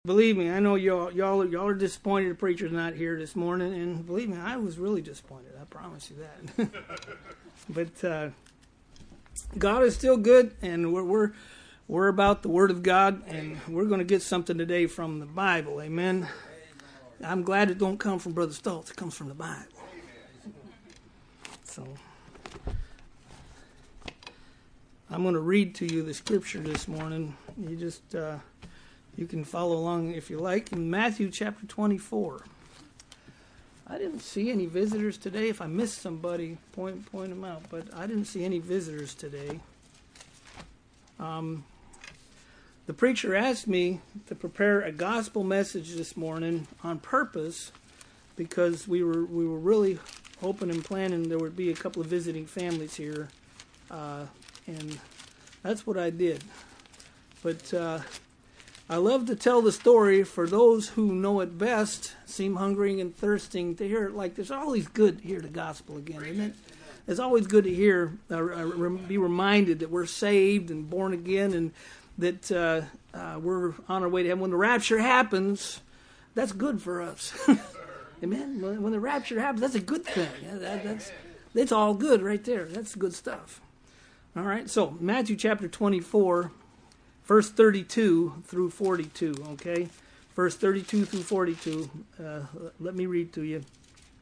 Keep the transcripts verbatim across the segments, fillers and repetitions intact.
Believe me, I know y'all y'all y'all are disappointed the preacher's not here this morning, and believe me, I was really disappointed. I promise you that. But uh, God is still good, and we're we're we're about the Word of God, and we're going to get something today from the Bible. Amen. I'm glad it don't come from Brother Stoltz. It comes from the Bible. So I'm going to read to you the scripture this morning. You just uh, you can follow along if you like. In Matthew chapter twenty-four. I didn't see any visitors today. If I missed somebody, point point them out. But I didn't see any visitors today. Um, the preacher asked me to prepare a gospel message this morning on purpose because we were we were really hoping and planning there would be a couple of visiting families here, uh, and that's what I did. But uh, I love to tell the story for those who know it best, seem hungry and thirsting to hear it. Like, there's always good to hear the gospel again, isn't it? It's always good to hear, uh, be reminded that we're saved and born again, and that uh, uh, we're on our way to heaven. When the rapture happens, that's good for us. Amen? When, when the rapture happens, that's a good thing. Yeah, that, that's, that's all good right there. That's good stuff. All right, so Matthew chapter twenty-four, verse thirty-two through forty-two, okay? Verse thirty-two through forty-two, uh, let me read to you.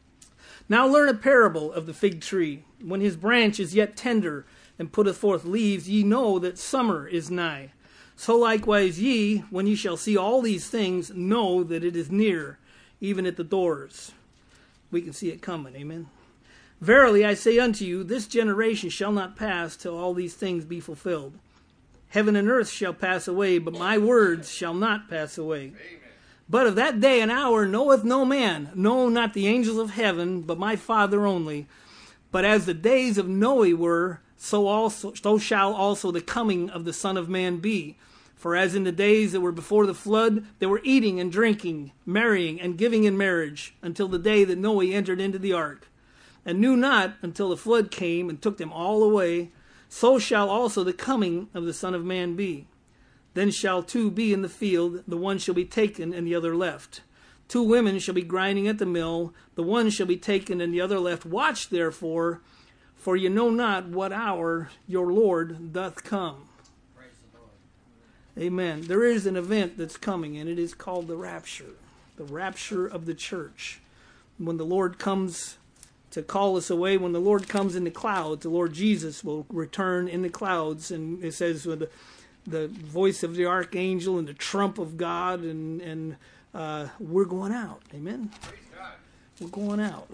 Now learn a parable of the fig tree. When his branch is yet tender, and putteth forth leaves, ye know that summer is nigh. So likewise ye, when ye shall see all these things, know that it is near, even at the doors. We can see it coming, amen? Verily I say unto you, this generation shall not pass till all these things be fulfilled. Heaven and earth shall pass away, but my words shall not pass away. Amen. But of that day and hour knoweth no man, no, not the angels of heaven, but my Father only. But as the days of Noe were, so also so shall also the coming of the Son of Man be. For as in the days that were before the flood, they were eating and drinking, marrying and giving in marriage, until the day that Noe entered into the ark, and knew not until the flood came and took them all away. So shall also the coming of the Son of Man be. Then shall two be in the field, the one shall be taken and the other left. Two women shall be grinding at the mill, the one shall be taken and the other left. Watch therefore, for ye know not what hour your Lord doth come. Praise the Lord. Amen. There is an event that's coming, and it is called the rapture. The rapture of the church. When the Lord comes to call us away, when the Lord comes in the clouds, the Lord Jesus will return in the clouds, and it says with the, the voice of the archangel and the trump of God, and and uh, we're going out. Amen. Praise God. We're going out.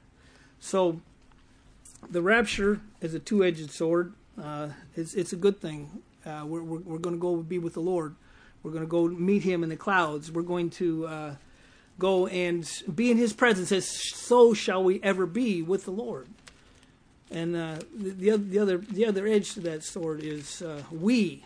So the rapture is a two-edged sword. Uh, it's it's a good thing. Uh, we're we're, we're going to go be with the Lord. We're going to go meet Him in the clouds. We're going to Uh, go and be in His presence, as so shall we ever be with the Lord. And uh, the, the other the other edge to that sword is uh, we.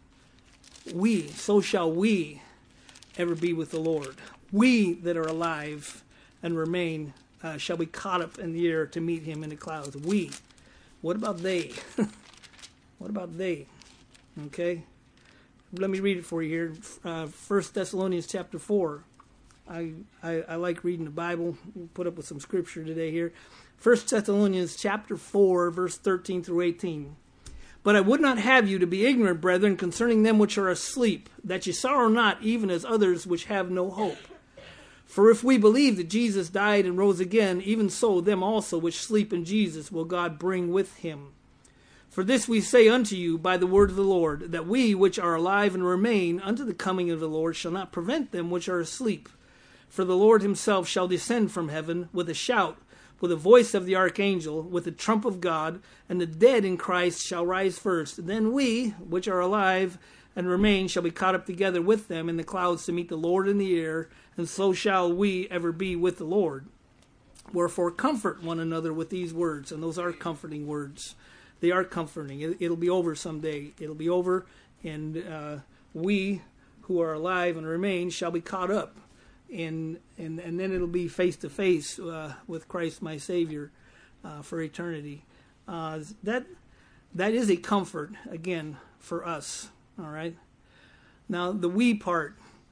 We, so shall we ever be with the Lord. We that are alive and remain uh, shall be caught up in the air to meet Him in the clouds. We. What about they? What about they? Okay. Let me read it for you here. Uh, First Thessalonians chapter four. I, I, I like reading the Bible. We'll put up with some scripture today here. First Thessalonians chapter four, verse thirteen through eighteen. But I would not have you to be ignorant, brethren, concerning them which are asleep, that ye sorrow not, even as others which have no hope. For if we believe that Jesus died and rose again, even so them also which sleep in Jesus will God bring with Him. For this we say unto you by the word of the Lord, that we which are alive and remain unto the coming of the Lord shall not prevent them which are asleep. For the Lord Himself shall descend from heaven with a shout, with the voice of the archangel, with the trump of God, and the dead in Christ shall rise first. Then we, which are alive and remain, shall be caught up together with them in the clouds to meet the Lord in the air, and so shall we ever be with the Lord. Wherefore comfort one another with these words, and those are comforting words. They are comforting. It, it'll be over someday. It'll be over, and uh, we who are alive and remain shall be caught up. And, and and then it'll be face to face with Christ my Savior uh, for eternity. Uh, that that is a comfort again for us. All right. Now the we part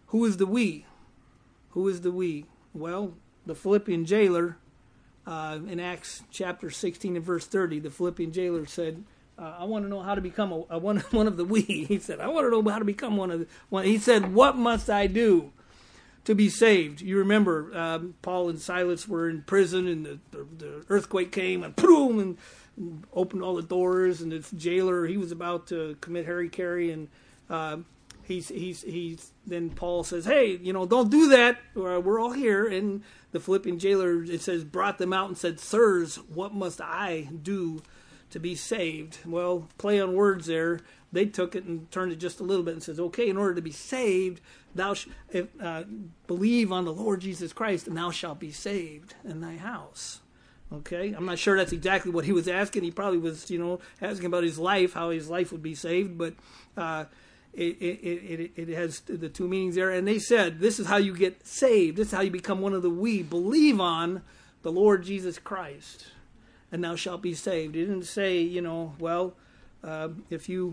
who is the we? Who is the we? Well, the Philippian jailer, uh, in Acts chapter sixteen and verse thirty, the Philippian jailer said, uh, I want to know how to become a, a one, one of the we. He said, I want to know how to become one of the one. He said, what must I do to be saved? You remember um, Paul and Silas were in prison, and the, the, the earthquake came and boom, and, and opened all the doors, and the jailer, he was about to commit harry-carry, and uh, he's he's he's then Paul says, hey, you know, don't do that, we're all here. And the Philippian jailer, it says, brought them out and said, sirs, what must I do to be saved? Well, play on words there. They took it and turned it just a little bit and says, okay, in order to be saved, thou sh- if, uh, believe on the Lord Jesus Christ, and thou shalt be saved in thy house. Okay, I'm not sure that's exactly what he was asking. He probably was, you know, asking about his life, how his life would be saved. But uh, it, it, it, it has the two meanings there. And they said, this is how you get saved. This is how you become one of the we. Believe on the Lord Jesus Christ, and thou shalt be saved. It didn't say, you know, well, uh, if you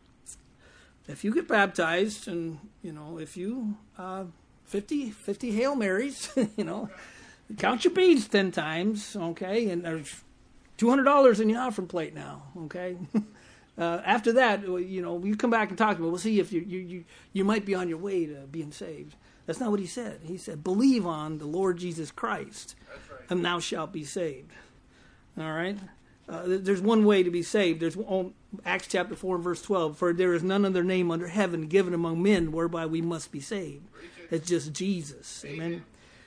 if you get baptized, and you know, if you uh, fifty, fifty Hail Marys, you know, count your beads ten times, okay, and there's two hundred dollars in your offering plate now, okay. uh, after that, you know, you come back and talk to me. We'll see if you you you you might be on your way to being saved. That's not what he said. He said, believe on the Lord Jesus Christ, right, and thou shalt be saved. All right. Uh, there's one way to be saved. There's oh, Acts chapter four and verse twelve. For there is none other name under heaven given among men whereby we must be saved. It's just Jesus. Amen.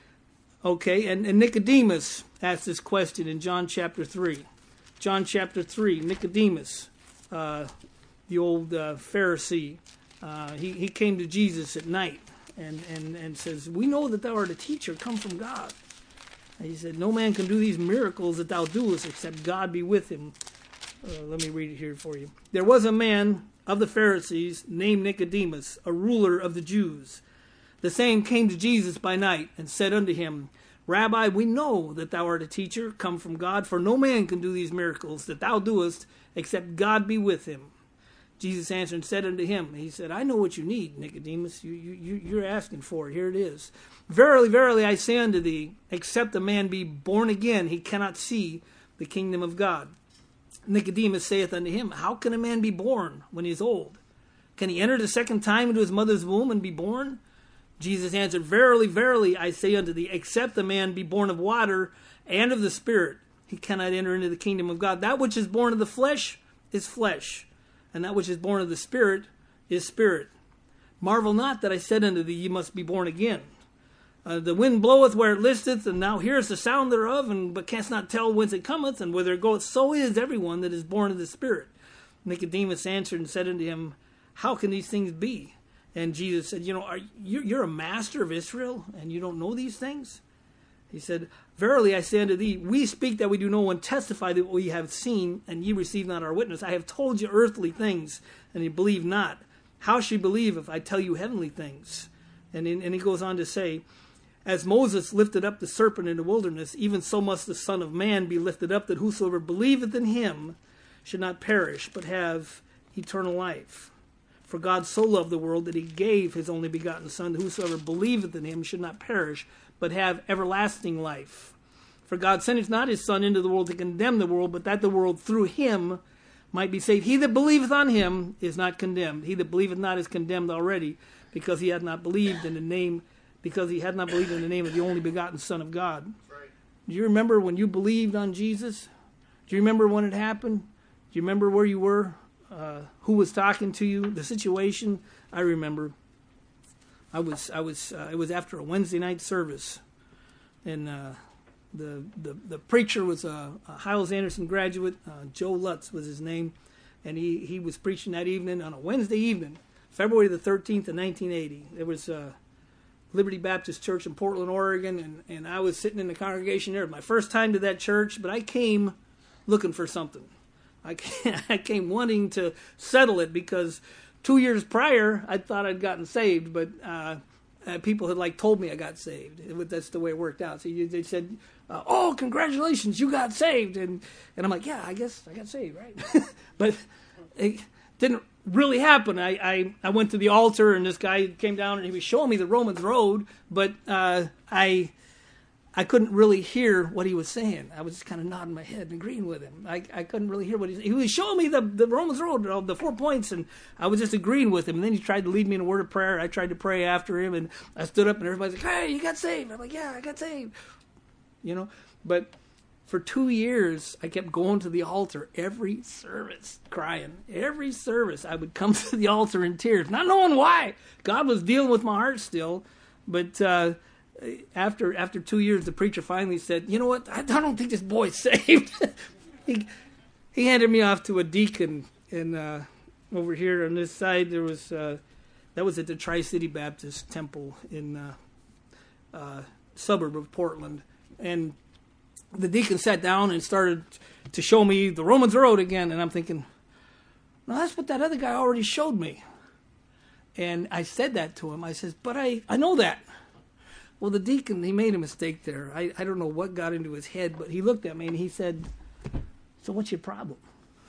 Okay, and, and Nicodemus asked this question in John chapter three. John chapter three, Nicodemus, uh, the old uh, Pharisee, uh, he, he came to Jesus at night and, and, and says, we know that thou art a teacher come from God. And he said, no man can do these miracles that thou doest except God be with him. Uh, let me read it here for you. There was a man of the Pharisees named Nicodemus, a ruler of the Jews. The same came to Jesus by night and said unto him, Rabbi, we know that thou art a teacher come from God, for no man can do these miracles that thou doest except God be with him. Jesus answered and said unto him, he said, I know what you need, Nicodemus. You, you, you're asking for it. Here it is. Verily, verily, I say unto thee, except a man be born again, he cannot see the kingdom of God. Nicodemus saith unto him, how can a man be born when he is old? Can he enter the second time into his mother's womb and be born? Jesus answered, verily, verily, I say unto thee, except a man be born of water and of the Spirit, he cannot enter into the kingdom of God. That which is born of the flesh is flesh, and that which is born of the Spirit is spirit. Marvel not that I said unto thee, ye must be born again. Uh, the wind bloweth where it listeth, and thou hearest the sound thereof, and but canst not tell whence it cometh, and whither it goeth. So is everyone that is born of the Spirit. Nicodemus answered and said unto him, how can these things be? And Jesus said, you know, are you, you're a master of Israel, and you don't know these things? He said, verily I say unto thee, we speak that we do know and testify that we have seen, and ye receive not our witness. I have told you earthly things, and ye believe not. How shall ye believe if I tell you heavenly things? And, in, and he goes on to say, as Moses lifted up the serpent in the wilderness, even so must the Son of Man be lifted up, that whosoever believeth in him should not perish, but have eternal life. For God so loved the world that he gave his only begotten Son, that whosoever believeth in him should not perish, but have everlasting life. For God senteth not his Son into the world to condemn the world, but that the world through him might be saved. He that believeth on him is not condemned. He that believeth not is condemned already, because he hath not believed in the name, because he had not believed in the name of the only begotten Son of God. Right. Do you remember when you believed on Jesus? Do you remember when it happened? Do you remember where you were? Uh, who was talking to you? The situation? I remember. I was. I was. Uh, it was after a Wednesday night service, and uh, the, the the preacher was a, a Hyles-Anderson graduate. Uh, Joe Lutz was his name, and he, he was preaching that evening on a Wednesday evening, February the thirteenth of nineteen eighty. There was uh, Liberty Baptist Church in Portland, Oregon, and, and I was sitting in the congregation there. My first time to that church, but I came looking for something. I came, I came wanting to settle it because two years prior, I thought I'd gotten saved, but uh, uh, people had like told me I got saved. It, that's the way it worked out. So you, they said, uh, "Oh, congratulations, you got saved," and and I'm like, "Yeah, I guess I got saved, right?" But it, didn't really happen. I, I, I went to the altar, and this guy came down, and he was showing me the Romans Road, but uh, I I couldn't really hear what he was saying. I was just kind of nodding my head and agreeing with him. I, I couldn't really hear what he was. He was showing me the, the Romans Road, the four points, and I was just agreeing with him. And then he tried to lead me in a word of prayer. I tried to pray after him, and I stood up, and everybody's like, "Hey, you got saved." I'm like, "Yeah, I got saved." You know, but for two years, I kept going to the altar every service, crying. Every service, I would come to the altar in tears, not knowing why. God was dealing with my heart still, but uh, after after two years, the preacher finally said, "You know what? I don't think this boy's saved." he he handed me off to a deacon, and uh, over here on this side, there was uh, that was at the Tri-City Baptist Temple in uh, uh, suburb of Portland, and the deacon sat down and started to show me the Romans Road again, and I'm thinking, no, that's what that other guy already showed me. And I said that to him. I says, but I, I know that. Well, the deacon, he made a mistake there. I, I don't know what got into his head, but he looked at me and he said, so what's your problem?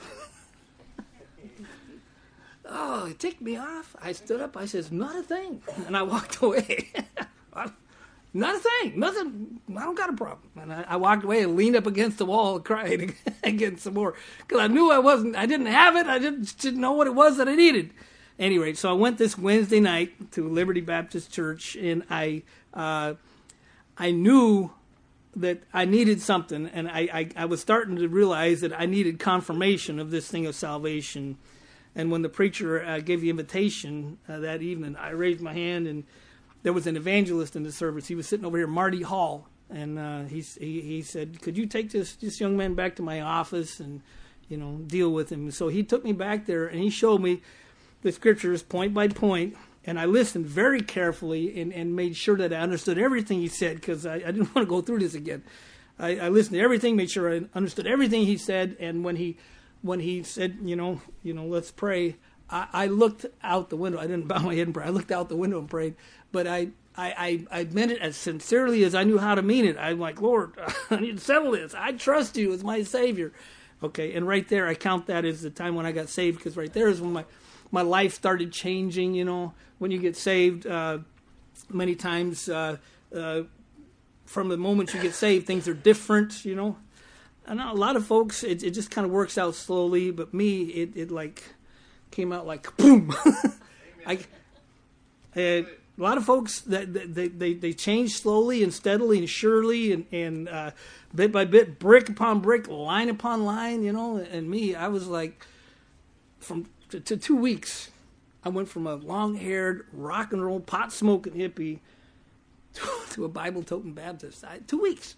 Oh, he ticked me off. I stood up. I says, not a thing. And I walked away. Not a thing. Nothing. I don't got a problem. And I, I walked away and leaned up against the wall and cried again some more. Because I knew I wasn't, I didn't have it. I didn't, didn't know what it was that I needed. Anyway, so I went this Wednesday night to Liberty Baptist Church, and I uh, I knew that I needed something, and I, I, I was starting to realize that I needed confirmation of this thing of salvation. And when the preacher uh, gave the invitation uh, that evening, I raised my hand, and there was an evangelist in the service. He was sitting over here, Marty Hall, and uh, he, he he said, "Could you take this this young man back to my office and, you know, deal with him?" So he took me back there, and he showed me the scriptures point by point, and I listened very carefully and, and made sure that I understood everything he said, because I, I didn't want to go through this again. I, I listened to everything, made sure I understood everything he said, and when he when he said, you know, you know, let's pray, I, I looked out the window. I didn't bow my head and pray. I looked out the window and prayed. But I, I, I, I meant it as sincerely as I knew how to mean it. I'm like, Lord, I need to settle this. I trust you as my Savior. Okay, and right there, I count that as the time when I got saved, because right there is when my, my life started changing, you know. When you get saved, uh, many times uh, uh, from the moment you get saved, things are different, you know. I know a lot of folks, it, it just kind of works out slowly, but me, it, it like came out like, boom. I, it, A lot of folks, that they, they, they change slowly and steadily and surely and, and uh, bit by bit, brick upon brick, line upon line, you know. And me, I was like, from to, to two weeks, I went from a long-haired, rock and roll, pot-smoking hippie to, to a Bible-toting Baptist. I, two weeks.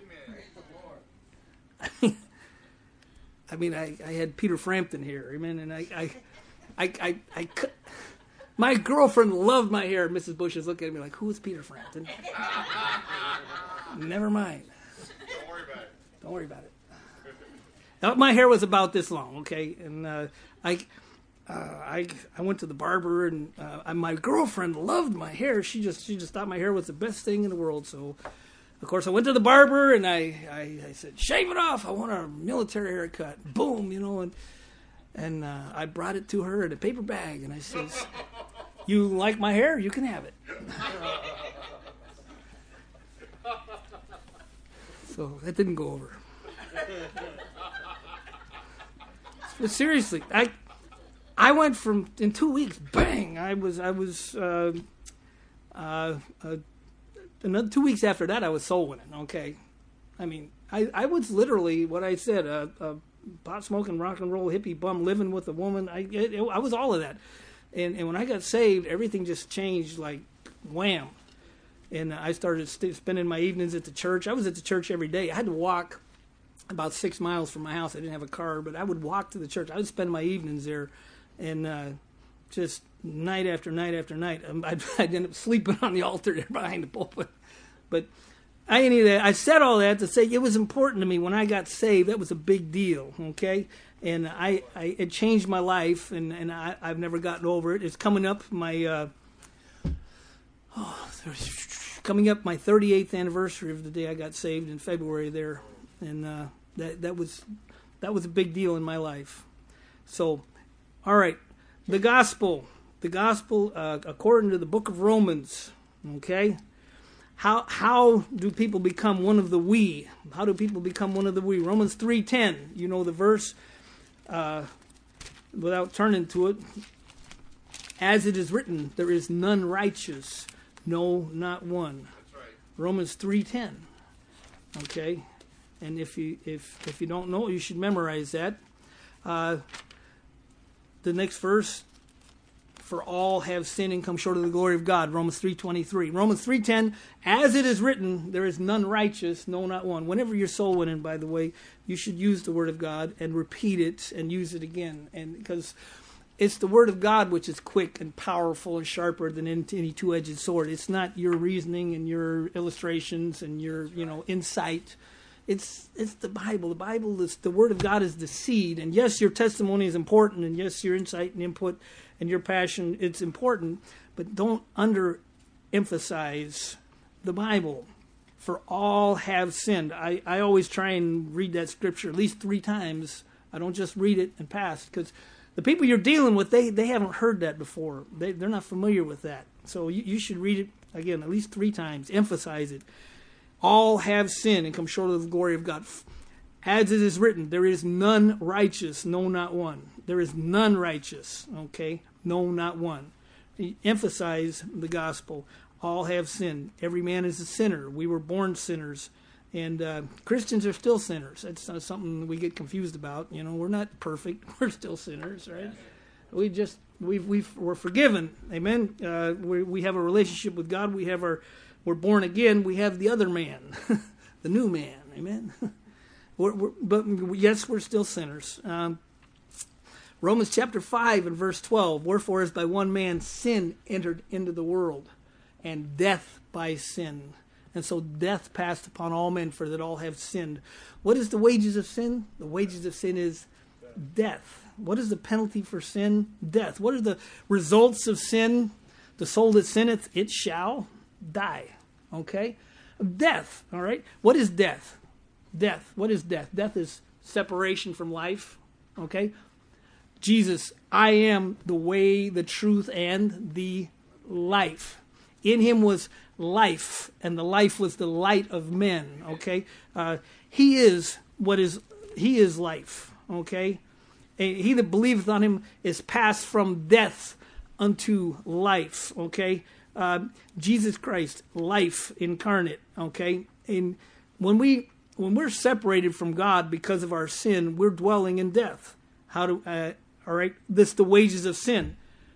Amen. I mean, I, I had Peter Frampton here, amen, and I, I, I, I, I, I my girlfriend loved my hair. Missus Bush is looking at me like, who is Peter Frampton? Never mind. Don't worry about it. Don't worry about it. Now, my hair was about this long, okay? And uh, I, uh, I, I went to the barber, and uh, my girlfriend loved my hair. She just, she just thought my hair was the best thing in the world. So, of course, I went to the barber, and I, I, I said, shave it off. I want a military haircut. Boom, you know, and and uh, I brought it to her in a paper bag, and I says, you like my hair? You can have it. So that didn't go over. But seriously, I I went from in two weeks, bang! I was I was uh, uh, uh, another two weeks after that, I was soul winning. Okay, I mean, I, I was literally what I said, a, a pot smoking rock and roll hippie bum living with a woman. I it, it, I was all of that, and and when I got saved, everything just changed like wham. And I started st- spending my evenings at the church. I was at the church every day. I had to walk about six miles from my house. I didn't have a car, but I would walk to the church. I would spend my evenings there, and uh, just night after night after night, um, I'd, I'd end up sleeping on the altar there behind the pulpit. But I needed, I said all that to say it was important to me when I got saved. That was a big deal, okay? And I, I it changed my life, and, and I, I've never gotten over it. It's coming up my... Uh, Oh, coming up my thirty-eighth anniversary of the day I got saved in February there, and uh, that that was that was a big deal in my life. So All right. The gospel. The gospel uh, according to the book of Romans. Okay. How how do people become one of the we? How do people become one of the we? Romans three ten. You know the verse. Uh, without turning to it. As it is written, there is none righteous, no, not one. That's right. Romans three ten. Okay, and if you if if you don't know, you should memorize that. Uh, the next verse, for all have sinned and come short of the glory of God. Romans three twenty-three. Romans three ten. As it is written, there is none righteous, no, not one. Whenever you're soul winning, by the way, you should use the word of God and repeat it and use it again, and because it's the word of God which is quick and powerful and sharper than any two-edged sword. It's not your reasoning and your illustrations and your, you know, insight. It's it's the Bible. The Bible is the word of God is the seed. And yes, your testimony is important, and yes, your insight and input and your passion, it's important. But don't underemphasize the Bible. For all have sinned. I, I always try and read that scripture at least three times. I don't just read it and pass, because the people you're dealing with, they, they haven't heard that before. They, they're not familiar with that. So you, you should read it, again, at least three times. Emphasize it. All have sinned and come short of the glory of God. As it is written, there is none righteous, no, not one. There is none righteous, okay? No, not one. Emphasize the gospel. All have sinned. Every man is a sinner. We were born sinners. And uh, Christians are still sinners. That's not something we get confused about. You know, we're not perfect. We're still sinners, right? We just we've we've we're forgiven. Amen. Uh, we we have a relationship with God. We have our we're born again. We have the other man, the new man. Amen. we're, we're, but yes, we're still sinners. Um, Romans chapter five and verse twelve. Wherefore, as by one man sin entered into the world, and death by sin. And so death passed upon all men, for that all have sinned. What is the wages of sin? The wages of sin is death. What is the penalty for sin? Death. What are the results of sin? The soul that sinneth, it shall die. Okay? Death. All right? What is death? Death. What is death? Death is separation from life. Okay? Jesus, I am the way, the truth, and the life. In him was life, and the life was the light of men. Okay, uh, he is what is he is life. Okay, and he that believeth on him is passed from death unto life. Okay, uh, Jesus Christ, life incarnate. Okay, and when we when we're separated from God because of our sin, we're dwelling in death. How do uh, all right? This the wages of sin.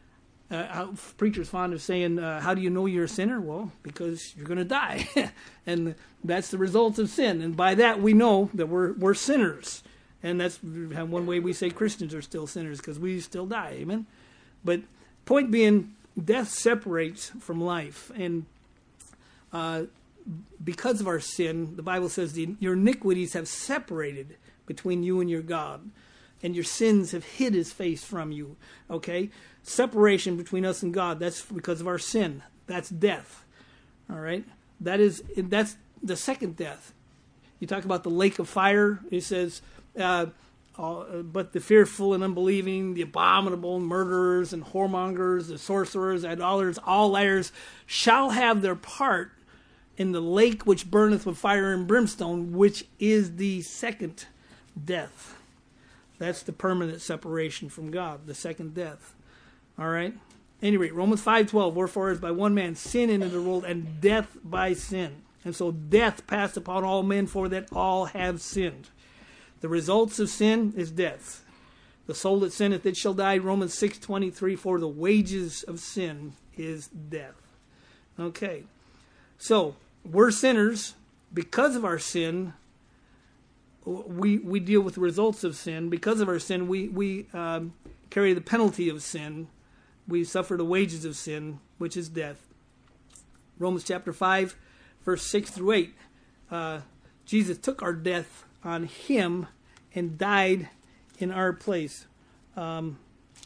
Uh, preachers fond of saying, uh, how do you know you're a sinner? Well, because you're going to die. And that's the result of sin. And by that we know that we're we're sinners. And that's one way we say Christians are still sinners, because we still die. Amen? But point being, death separates from life. And uh, because of our sin, the Bible says the, your iniquities have separated between you and your God. And your sins have hid his face from you. Okay? Separation between us and God, that's because of our sin. That's death. All right? That is, that's the second death. You talk about the lake of fire. It says, uh, uh, but the fearful and unbelieving, the abominable, murderers and whoremongers, the sorcerers, idolaters, all liars, shall have their part in the lake which burneth with fire and brimstone, which is the second death. That's the permanent separation from God, the second death. All right? At any rate, Romans five twelve, wherefore as by one man sin entered the world, and death by sin. And so death passed upon all men, for that all have sinned. The results of sin is death. The soul that sinneth, it shall die. Romans six twenty-three, for the wages of sin is death. Okay. So, we're sinners. Because of our sin, we we deal with the results of sin. Because of our sin, we, we um, carry the penalty of sin. We suffer the wages of sin, which is death. Romans chapter five, verse six through eight. Uh, Jesus took our death on him and died in our place. Um,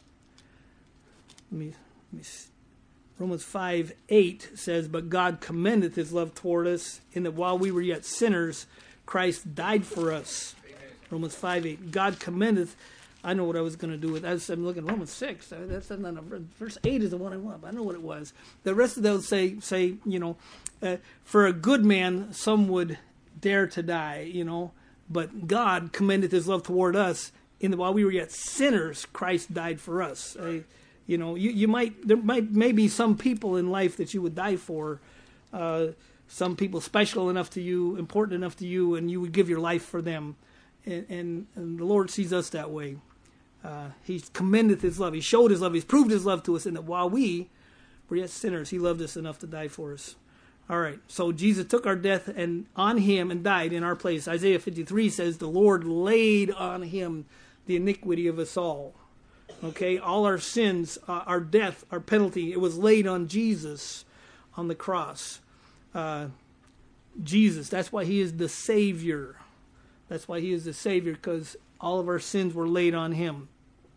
let me, let me see. Romans five eight says, but God commendeth his love toward us, in that while we were yet sinners, Christ died for us. Amen. Romans five eight. God commendeth I know what I was going to do with. I was, I'm looking at Romans six. That's not a, verse eight is the one I want. I know what it was. The rest of those say say you know, uh, for a good man, some would dare to die. You know, but God commendeth His love toward us in that while we were yet sinners, Christ died for us. Uh, you know, you you might there might maybe some people in life that you would die for. Uh, some people special enough to you, important enough to you, and you would give your life for them. And, and, and the Lord sees us that way. Uh, he commendeth His love. He showed His love. He's proved His love to us. And that while we were yet sinners, He loved us enough to die for us. All right. So Jesus took our death and on Him and died in our place. Isaiah fifty-three says the Lord laid on Him the iniquity of us all. Okay. All our sins, uh, our death, our penalty, it was laid on Jesus on the cross. Uh, Jesus. That's why He is the Savior. That's why He is the Savior, because all of our sins were laid on Him.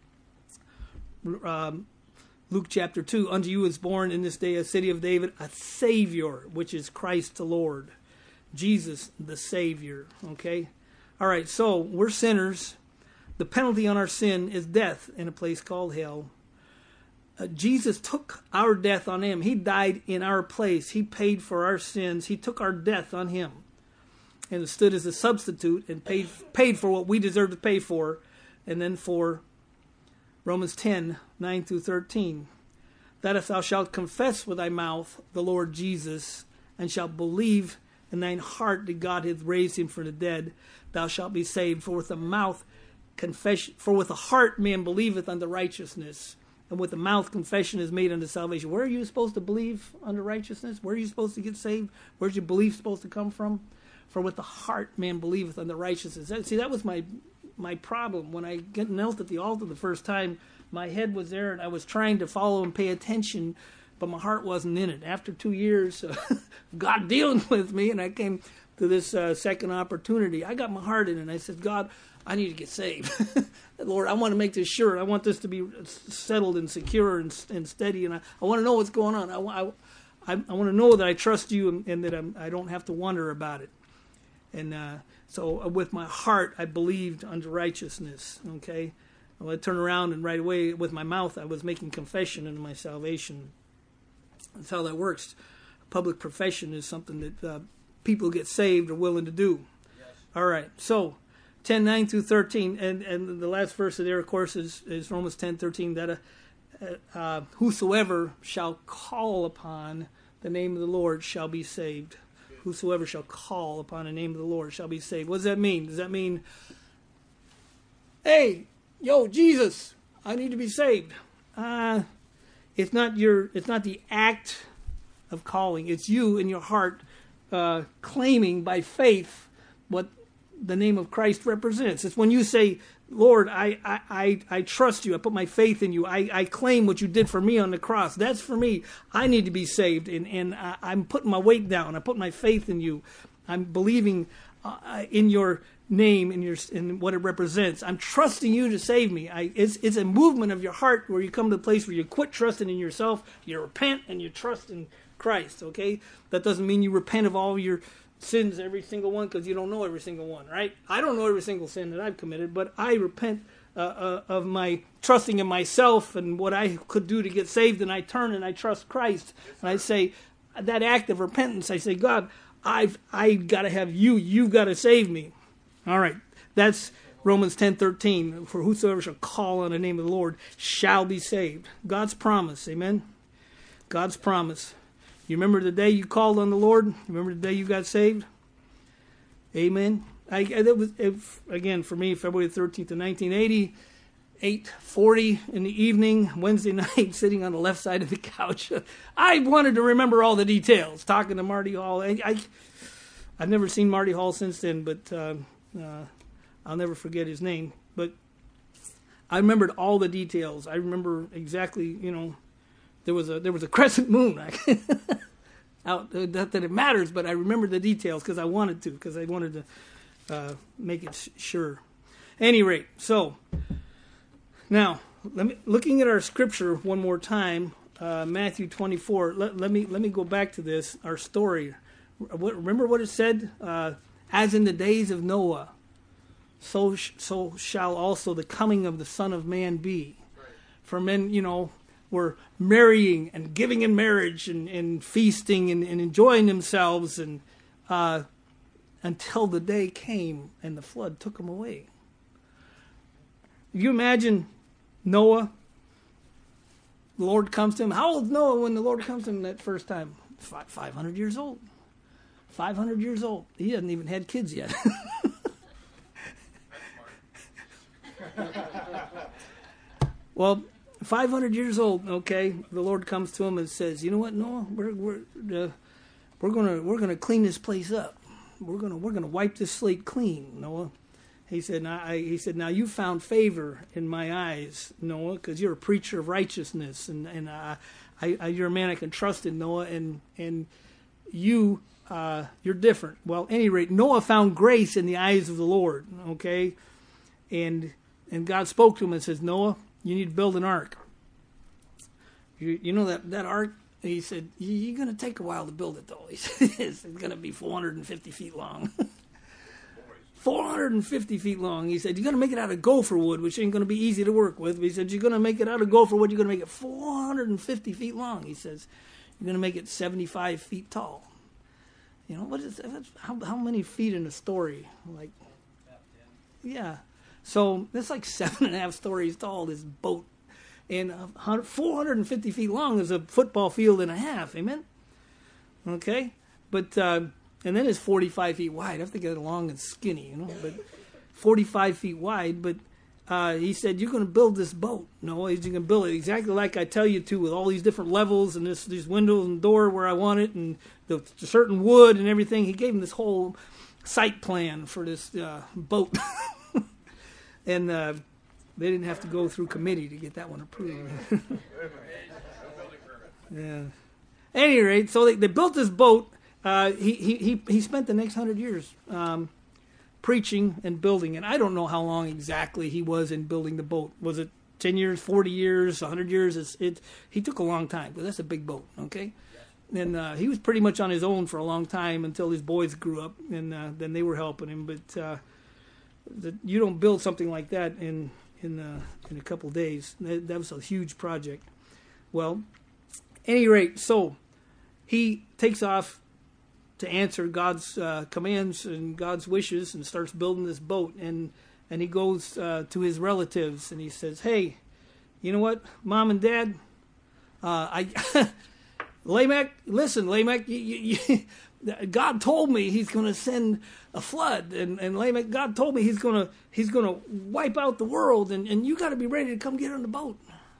Um, Luke chapter two, unto you is born in this day a city of David, a Savior, which is Christ the Lord. Jesus, the Savior. Okay? All right, so we're sinners. The penalty on our sin is death in a place called hell. Uh, Jesus took our death on Him. He died in our place. He paid for our sins. He took our death on Him and stood as a substitute and paid paid for what we deserve to pay for. And then for Romans ten, nine through thirteen. That if thou shalt confess with thy mouth the Lord Jesus, and shalt believe in thine heart that God hath raised Him from the dead, thou shalt be saved. For with the mouth confession, for with the heart man believeth unto righteousness, and with the mouth confession is made unto salvation. Where are you supposed to believe unto righteousness? Where are you supposed to get saved? Where's your belief supposed to come from? For with the heart man believeth unto righteousness. See, that was my my problem. When I get knelt at the altar the first time, my head was there and I was trying to follow and pay attention, but my heart wasn't in it. After two years, uh, God dealing with me, and I came to this uh, second opportunity. I got my heart in it, and I said, God, I need to get saved. Lord, I want to make this sure. I want this to be settled and secure and, and steady, and I, I want to know what's going on. I, I, I want to know that I trust you and, and that I'm, I don't have to wonder about it. And uh, so with my heart, I believed unto righteousness, okay? Well, I turned around and right away with my mouth, I was making confession into my salvation. That's how that works. Public profession is something that uh, people who get saved are willing to do. Yes. All right, so ten, nine through thirteen, and, and the last verse there, of course, is, is Romans ten, thirteen, that uh, uh, whosoever shall call upon the name of the Lord shall be saved. Whosoever shall call upon the name of the Lord shall be saved. What does that mean? Does that mean, hey, yo, Jesus, I need to be saved? Uh, it's not your. It's not the act of calling. It's you in your heart uh, claiming by faith what the name of Christ represents. It's when you say, Lord, I, I, I, I trust you. I put my faith in you. I, I claim what you did for me on the cross. That's for me. I need to be saved, and, and I, I'm putting my weight down. I put my faith in you. I'm believing uh, in your name and your in what it represents. I'm trusting you to save me. I, it's it's a movement of your heart where you come to the place where you quit trusting in yourself, you repent, and you trust in Christ. Okay, that doesn't mean you repent of all your sins, every single one, because you don't know every single one, right? I don't know every single sin that I've committed, but I repent uh, uh, of my trusting in myself and what I could do to get saved, and I turn and I trust Christ, and I say that act of repentance. I say, God, I've I got to have you. You've got to save me. All right, that's Romans ten thirteen. For whosoever shall call on the name of the Lord shall be saved. God's promise, amen? God's promise. You remember the day you called on the Lord? You remember the day you got saved? Amen. I, that was it, again for me, February thirteenth of nineteen eighty, eight forty in the evening, Wednesday night, sitting on the left side of the couch. I wanted to remember all the details. Talking to Marty Hall. I, I I've never seen Marty Hall since then, but uh, uh, I'll never forget his name. But I remembered all the details. I remember exactly, you know. There was a there was a crescent moon. Out, not that it matters, but I remember the details because I wanted to, because I wanted to uh, make it sure. At any rate, so now let me looking at our scripture one more time, uh, Matthew twenty-four. Let, let me let me go back to this our story. What, remember what it said? Uh, As in the days of Noah, so sh- so shall also the coming of the Son of Man be. Right. For men, you know, were marrying and giving in marriage and, and feasting and, and enjoying themselves and uh, until the day came and the flood took them away. You imagine Noah, the Lord comes to him. How old is Noah when the Lord comes to him that first time? five hundred years old. five hundred years old. He hasn't even had kids yet. Well, five hundred years old, okay, the Lord comes to him and says, you know what, Noah, we're we're uh, we're gonna we're gonna clean this place up. We're gonna we're gonna wipe this slate clean, Noah. He said, now, I, he said, now you found favor in my eyes, Noah, because you're a preacher of righteousness, and and uh, I, I, you're a man I can trust in, Noah, and and you uh, you're different. Well, at any rate, Noah found grace in the eyes of the Lord, okay, and and God spoke to him and says, Noah, you need to build an ark. You you know that that ark. He said, you're going to take a while to build it, though. He said, it's going to be four hundred fifty feet long. four hundred fifty feet long. He said, you're going to make it out of gopher wood, which ain't going to be easy to work with. But he said, you're going to make it out of gopher wood. You're going to make it four hundred fifty feet long. He says, you're going to make it seventy-five feet tall. You know, what is that? How, how many feet in a story? Like, yeah. So that's like seven and a half stories tall, this boat. And four hundred fifty feet long is a football field and a half. Amen? Okay? But, uh, and then it's forty-five feet wide. I have to get it long and skinny, you know, but forty-five feet wide. But uh, he said, you're going to build this boat. No, he's going to build it exactly like I tell you to, with all these different levels and this, these windows and door where I want it and the, the certain wood and everything. He gave him this whole site plan for this uh, boat. and uh, they didn't have to go through committee to get that one approved. Yeah. At any rate, so they, they built this boat. Uh, he, he, he spent the next hundred years um, preaching and building it. I don't know how long exactly he was in building the boat. Was it ten years, forty years, a hundred years? It's, it, he took a long time, but that's a big boat, okay? And uh, he was pretty much on his own for a long time until his boys grew up, and uh, then they were helping him. But uh, the, you don't build something like that in in uh, in a couple days. That, that was a huge project. Well, at any rate, so he takes off to answer God's uh, commands and God's wishes and starts building this boat. And, and he goes uh, to his relatives and he says, hey, you know what, Mom and Dad, uh, I Lamech, listen, Lamech, you, you, you, God told me he's going to send a flood, and, and Lamech, God told me he's going to he's going to wipe out the world, and, and you got to be ready to come get on the boat.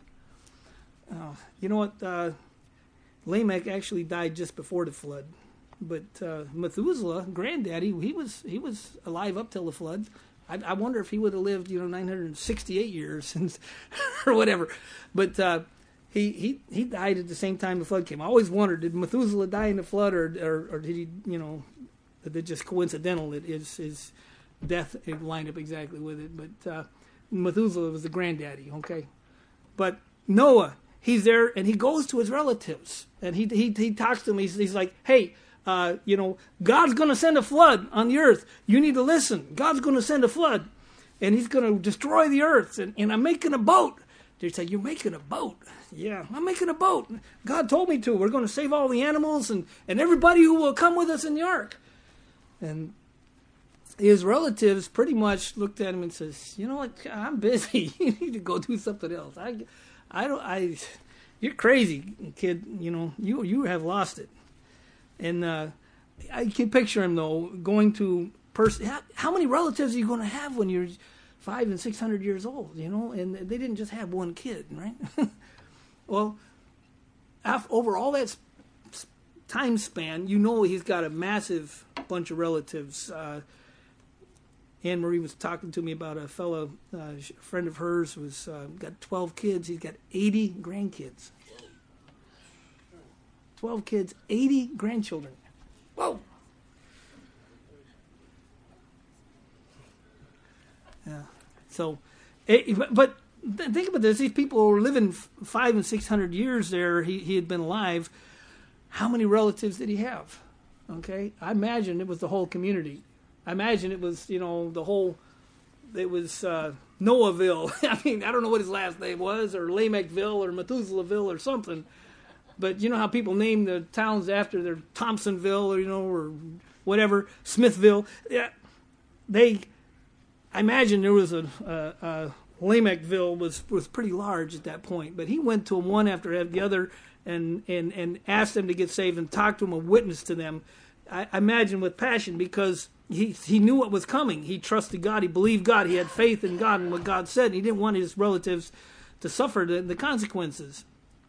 Uh, you know what? Uh, Lamech actually died just before the flood, but uh, Methuselah, granddaddy, he was he was alive up till the flood. I, I wonder if he would have lived, you know, nine hundred sixty-eight years since, or whatever. But uh, he he he died at the same time the flood came. I always wondered, did Methuselah die in the flood, or or, or did he, you know, did it just coincidental that his his death lined up exactly with it? But uh, Methuselah was the granddaddy, okay. But Noah, he's there, and he goes to his relatives, and he he he talks to them. He's he's like, hey, uh, you know, God's going to send a flood on the earth. You need to listen. God's going to send a flood, and he's going to destroy the earth, and, and I'm making a boat. They say, you're making a boat? Yeah, I'm making a boat. God told me to. We're going to save all the animals and, and everybody who will come with us in the ark. And his relatives pretty much looked at him and says, you know what, I'm busy. You need to go do something else. I, I don't, I, you're crazy, kid. You know, you you have lost it. And uh, I can picture him, though, going to person. How, how many relatives are you going to have when you're five and six hundred years old? You know, and they didn't just have one kid, right? Well, after, over all that sp- time span, you know he's got a massive bunch of relatives. Uh, Anne Marie was talking to me about a fellow, uh, a friend of hers, was uh, got twelve kids. He's got eighty grandkids. twelve kids, eighty grandchildren. Whoa! Yeah. So, it, but think about this. These people were living five and six hundred years there. He, he had been alive. How many relatives did he have? Okay. I imagine it was the whole community. I imagine it was, you know, the whole it was uh, Noahville. I mean, I don't know what his last name was, or Lamechville, or Methuselahville, or something. But you know how people name the towns after their Thompsonville, or you know, or whatever, Smithville. Yeah, they. I imagine there was a, a, a Lamechville was was pretty large at that point. But he went to them one after the other, and and and asked them to get saved, and talked to them, and witnessed to them. I, I imagine with passion, because he he knew what was coming. He trusted God. He believed God. He had faith in God and what God said. And he didn't want his relatives to suffer the, the consequences.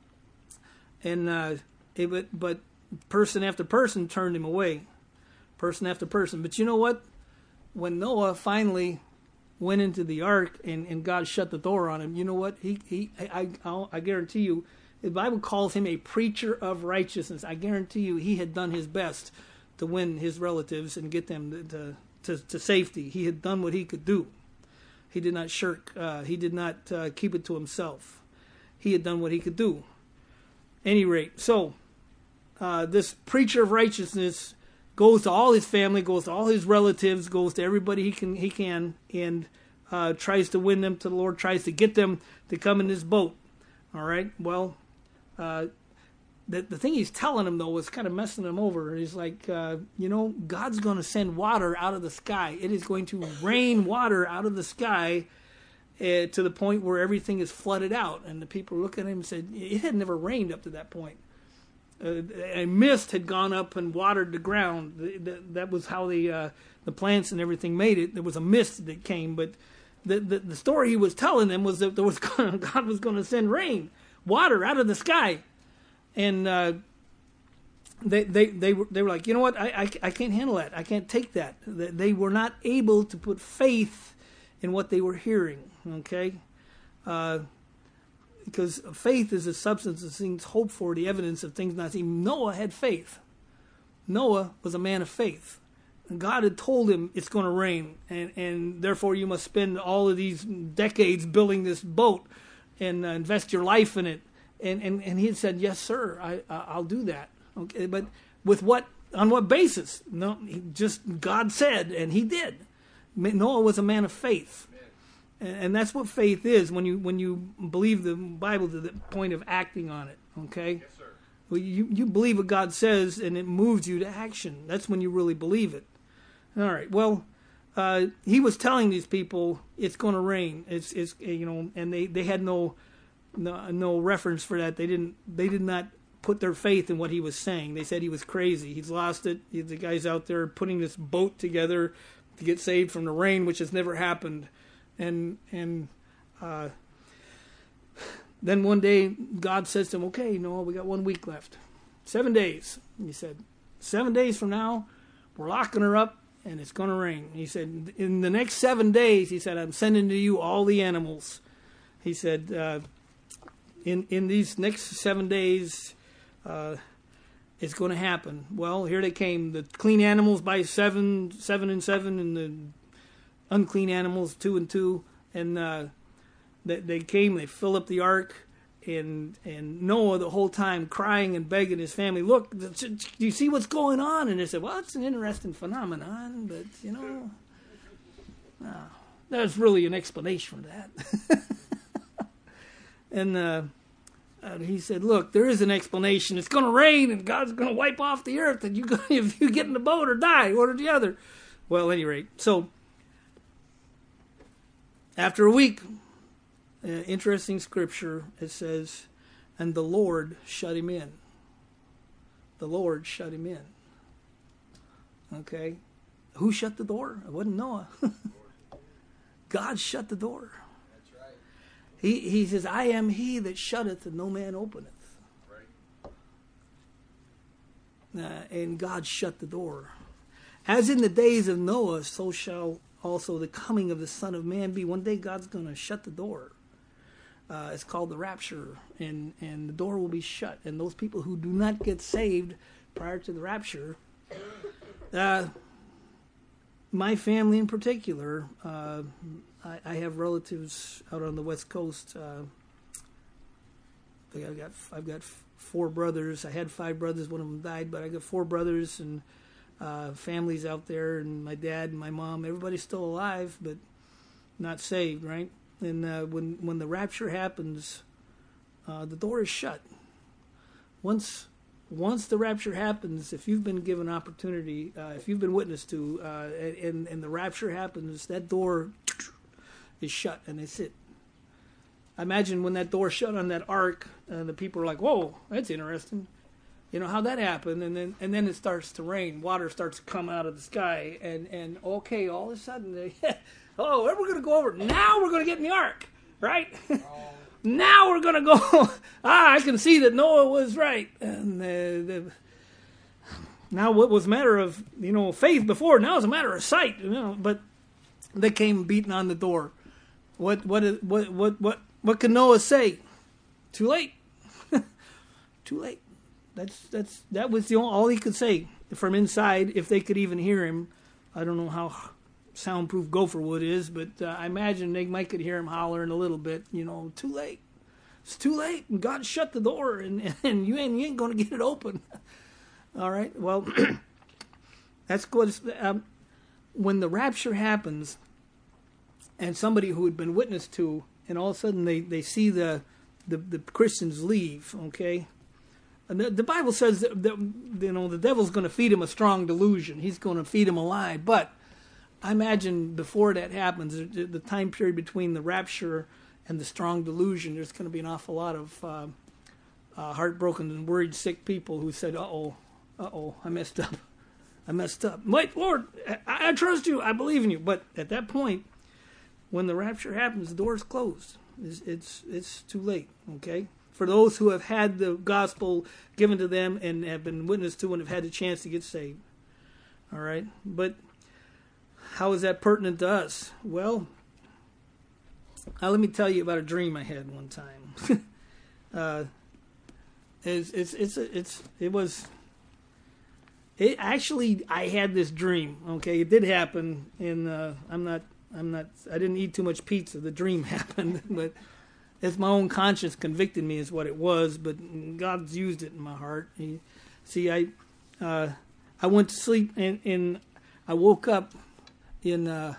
And uh, it, but person after person turned him away, person after person. But you know what? When Noah finally went into the ark and, and God shut the door on him, you know what? He he I I, I guarantee you, the Bible calls him a preacher of righteousness. I guarantee you, he had done his best to win his relatives and get them to to, to safety. He had done what he could do. He did not shirk. Uh, he did not uh, keep it to himself. He had done what he could do. Any rate, so uh, this preacher of righteousness goes to all his family, goes to all his relatives, goes to everybody he can, he can, and uh, tries to win them to the Lord, tries to get them to come in this boat. All right. Well, uh, the the thing he's telling them though was kind of messing him over. He's like, uh, you know, God's going to send water out of the sky. It is going to rain water out of the sky. Uh, to the point where everything is flooded out, and the people look at him and said it had never rained up to that point. Uh, a mist had gone up and watered the ground. The, the, that was how the uh, the plants and everything made it. There was a mist that came, but the the, the story he was telling them was that there was gonna, God was going to send rain, water out of the sky, and uh, they they they were they were like, you know what, I, I I can't handle that. I can't take that. They were not able to put faith in what they were hearing. Okay, uh, because faith is the substance of things hoped for, the evidence of things not seen. Noah had faith. Noah was a man of faith. And God had told him it's going to rain, and, and therefore you must spend all of these decades building this boat and uh, invest your life in it. And, and, and he had said, yes, sir, I, I'll do that. Okay, but with what, on what basis? No, he just God said, and he did. Noah was a man of faith. And that's what faith is, when you when you believe the Bible to the point of acting on it, okay? Yes, sir. Well, you, you believe what God says, and it moves you to action. That's when you really believe it. All right, well, uh, he was telling these people, it's going to rain. It's, it's you know, and they, they had no, no no reference for that. They didn't they did not put their faith in what he was saying. They said he was crazy. He's lost it. The guy's out there putting this boat together to get saved from the rain, which has never happened. And and uh, then one day God says to him, okay, Noah, we got one week left. Seven days. And he said, seven days from now, we're locking her up and it's going to rain. He said, in the next seven days, he said, I'm sending to you all the animals. He said, uh, in, in these next seven days, uh, it's going to happen. Well, here they came. The clean animals by seven, seven and seven, and the unclean animals, two and two, and uh, they, they came, they filled up the ark, and and Noah the whole time crying and begging his family, look, do you see what's going on? And they said, well, it's an interesting phenomenon, but, you know, no, there's really an explanation for that. and uh, uh, he said, look, there is an explanation. It's going to rain, and God's going to wipe off the earth, and you go, if you get in the boat or die, one or the other. Well, at any rate, so after a week, uh, interesting scripture, it says, and the Lord shut him in. The Lord shut him in. Okay? Who shut the door? It wasn't Noah. God shut the door. That's right. He, he says, I am he that shutteth and no man openeth. Right. Uh, and God shut the door. As in the days of Noah, so shall also the coming of the Son of Man be. One day God's going to shut the door. Uh, it's called the rapture, and, and the door will be shut. And those people who do not get saved prior to the rapture, uh, my family in particular, uh, I, I have relatives out on the West Coast. Uh, I've got I've got four brothers. I had five brothers. One of them died, but I got four brothers and uh, families out there, and my dad and my mom. Everybody's still alive, but not saved, right? And uh, when when the rapture happens, uh, the door is shut. Once once the rapture happens, if you've been given opportunity, uh, if you've been witnessed to, uh, and and the rapture happens, that door is shut, and that's it. I imagine when that door shut on that ark, uh, the people are like, "Whoa, that's interesting." You know how that happened, and then and then it starts to rain. Water starts to come out of the sky, and, and okay, all of a sudden, they, oh, we're going to go over. Now we're going to get in the ark, right? Oh. Now we're going to go. ah, I can see that Noah was right. And the, the, now what was a matter of you know faith before, now it's a matter of sight. You know, but they came beating on the door. What what what what what what can Noah say? Too late. Too late. That's that's that was the only, all he could say from inside, if they could even hear him. I don't know how soundproof gopher wood is, but uh, I imagine they might could hear him hollering a little bit. You know, too late. It's too late, and God shut the door, and and you ain't you ain't going to get it open. All right. Well, that's good. Um, when the rapture happens, and somebody who had been witnessed to, and all of a sudden they, they see the, the the Christians leave. Okay. And the, the Bible says that, that you know the devil's going to feed him a strong delusion. He's going to feed him a lie. But I imagine before that happens, the, the time period between the rapture and the strong delusion, there's going to be an awful lot of uh, uh, heartbroken and worried, sick people who said, "Uh-oh, uh-oh, I messed up. I messed up. Wait, Lord, I, I trust you. I believe in you." But at that point, when the rapture happens, the door's closed. It's, it's, it's too late, okay? For those who have had the gospel given to them and have been witnessed to and have had the chance to get saved. All right? But how is that pertinent to us? Well, uh, let me tell you about a dream I had one time. uh, it's, it's, it's, it's, it was, it actually, I had this dream, okay? It did happen, and uh, I'm not, I'm not, I didn't eat too much pizza. The dream happened, but it's my own conscience convicted me is what it was, but God's used it in my heart. He, see, I uh, I went to sleep, and, and I woke up in uh,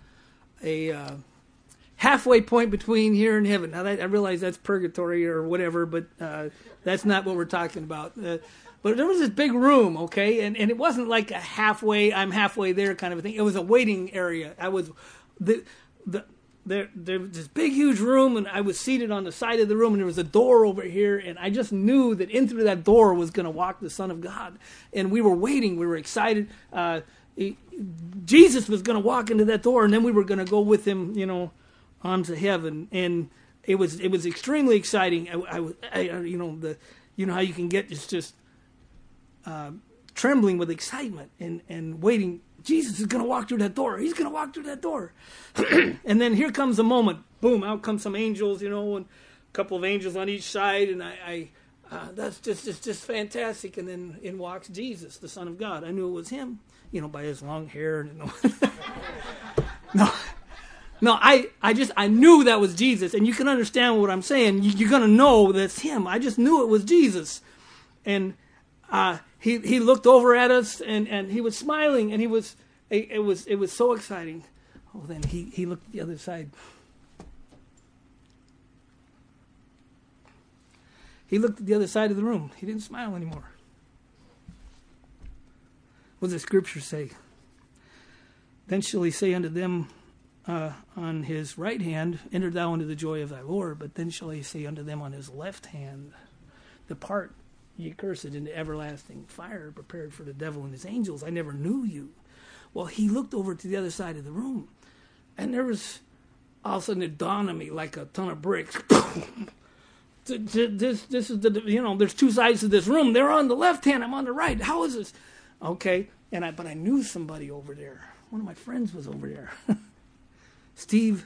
a uh, halfway point between here and heaven. Now, that, I realize that's purgatory or whatever, but uh, that's not what we're talking about. Uh, but there was this big room, okay, and, and it wasn't like a halfway, I'm halfway there kind of a thing. It was a waiting area. I was the the. There, there was this big, huge room, and I was seated on the side of the room, and there was a door over here, and I just knew that in through that door was going to walk the Son of God. And we were waiting. We were excited. Uh, he, Jesus was going to walk into that door, and then we were going to go with him, you know, onto heaven. And it was it was extremely exciting. I, I, I you know, the you know how you can get just just uh, trembling with excitement and and waiting. Jesus is going to walk through that door. He's going to walk through that door. And then here comes a moment. Boom, out come some angels, you know, and a couple of angels on each side. And I, I uh, that's just, just just fantastic. And then in walks Jesus, the Son of God. I knew it was him, you know, by his long hair. And, you know. no, no, I, I just, I knew that was Jesus. And you can understand what I'm saying. You, you're going to know that's him. I just knew it was Jesus. And uh He he looked over at us, and, and he was smiling, and he was it, it was it was so exciting. Oh, then he, he looked at the other side. He looked at the other side of the room. He didn't smile anymore. What does the scripture say? Then shall he say unto them uh, on his right hand, Enter thou into the joy of thy Lord. But then shall he say unto them on his left hand, Depart, ye cursed, into everlasting fire prepared for the devil and his angels. I never knew you. Well, he looked over to the other side of the room, and there was all of a sudden it dawned on me like a ton of bricks. this, this is the, you know, there's two sides to this room. They're on the left hand. I'm on the right. How is this? Okay, and I, but I knew somebody over there. One of my friends was over there. Steve.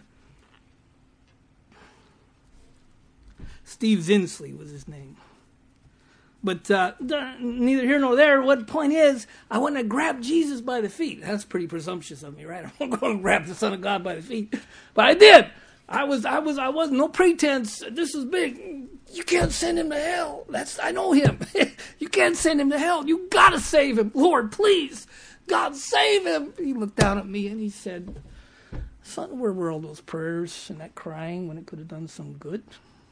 Steve Zinsley was his name. But uh, neither here nor there. What the point is, I want to grab Jesus by the feet. That's pretty presumptuous of me, right? I'm going to grab the Son of God by the feet, but I did. I was, I was, I was no pretense. This is big. You can't send him to hell. That's I know him. You can't send him to hell. You gotta save him, Lord, please. God, save him. He looked down at me and he said, Son, where were all those prayers and that crying when it could have done some good?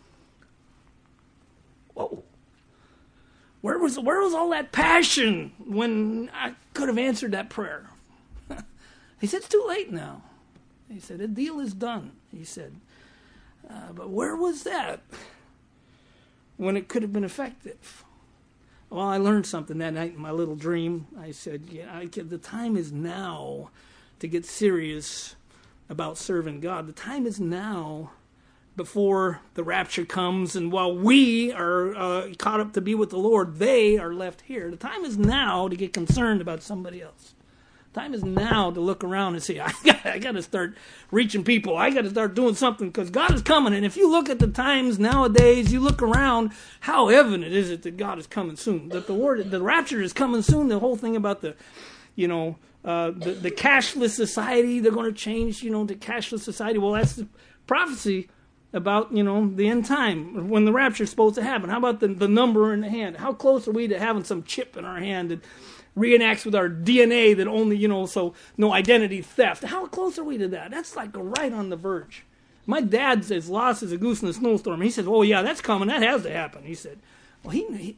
Whoa. Where was where was all that passion when I could have answered that prayer? He said, it's too late now. He said, the deal is done. He said, uh, but where was that when it could have been effective? Well, I learned something that night in my little dream. I said, yeah, I, the time is now to get serious about serving God. The time is now before the rapture comes, and while we are uh, caught up to be with the Lord, they are left here. The time is now to get concerned about somebody else. The time is now to look around and say, I got, I got to start reaching people. I got to start doing something because God is coming. And if you look at the times nowadays, you look around, how evident is it that God is coming soon? That the word, the rapture is coming soon. The whole thing about the, you know, uh, the, the cashless society, they're going to change, you know, to cashless society. Well, that's the prophecy about, you know, the end time, when the rapture is supposed to happen. How about the, the number in the hand? How close are we to having some chip in our hand that reenacts with our D N A that only, you know, so no identity theft? How close are we to that? That's like right on the verge. My dad's as lost as a goose in a snowstorm. He says, oh, yeah, that's coming. That has to happen. He said, well, he, he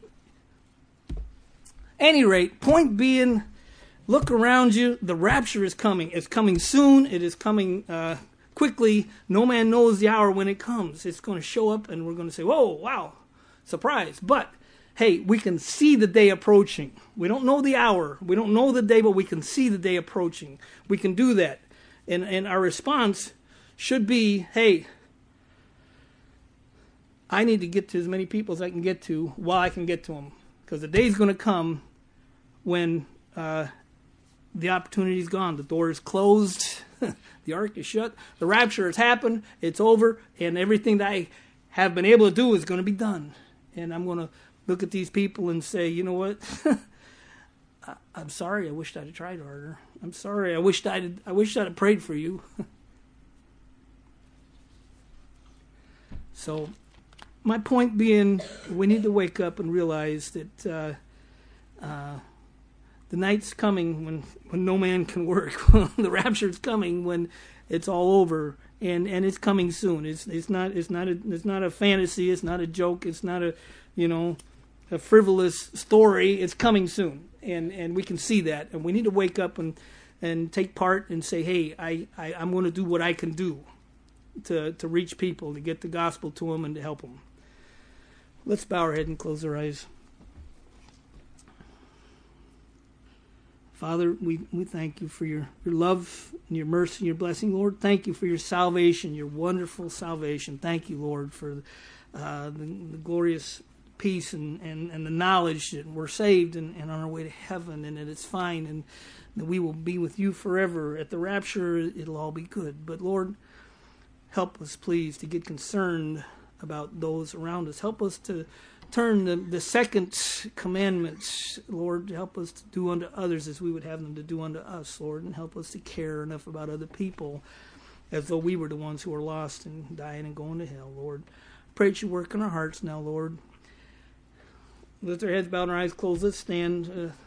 any rate, point being, look around you. The rapture is coming. It's coming soon. It is coming uh quickly. No man knows the hour when it comes. It's going to show up and we're going to say, whoa, wow, surprise. But, hey, we can see the day approaching. We don't know the hour. We don't know the day, but we can see the day approaching. We can do that. And, and our response should be, hey, I need to get to as many people as I can get to while I can get to them. Because the day's going to come when uh, the opportunity's gone. The door is closed. The ark is shut. The rapture has happened. It's over. And everything that I have been able to do is going to be done. And I'm going to look at these people and say, you know what? I, I'm sorry. I wished I'd have tried harder. I'm sorry. I wished I'd, I wished I'd have prayed for you. So my point being, we need to wake up and realize that uh, uh, the night's coming when, when no man can work. The rapture's coming when it's all over, and, and it's coming soon. It's it's not it's not a it's not a fantasy. It's not a joke. It's not a you know a frivolous story. It's coming soon, and, and we can see that, and we need to wake up and, and take part and say, hey, I, I I'm going to do what I can do to to reach people, to get the gospel to them, and to help them. Let's bow our head and close our eyes. Father, we, we thank you for your, your love and your mercy and your blessing, Lord. Thank you for your salvation, your wonderful salvation. Thank you, Lord, for uh, the, the glorious peace and, and, and the knowledge that we're saved and, and on our way to heaven, and that it's fine, and that we will be with you forever. At the rapture, it'll all be good. But, Lord, help us, please, to get concerned about those around us. Help us to turn the, the second commandment, Lord. Help us to do unto others as we would have them to do unto us, Lord. And help us to care enough about other people as though we were the ones who are lost and dying and going to hell, Lord. Pray that you work in our hearts now, Lord. With our heads bowed and our eyes closed, let's stand. Uh,